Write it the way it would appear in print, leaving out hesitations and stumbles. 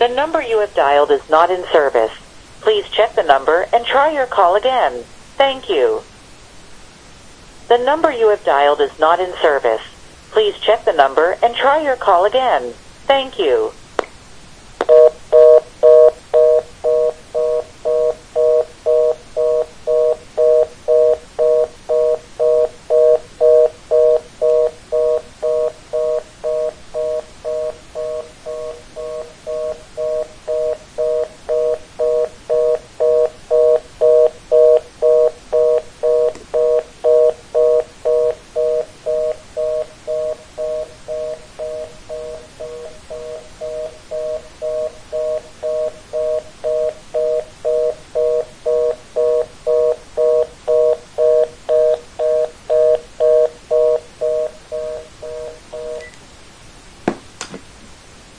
The number you have dialed is not in service. Please check the number and try your call again. Thank you. The number you have dialed is not in service. Please check the number and try your call again. Thank you.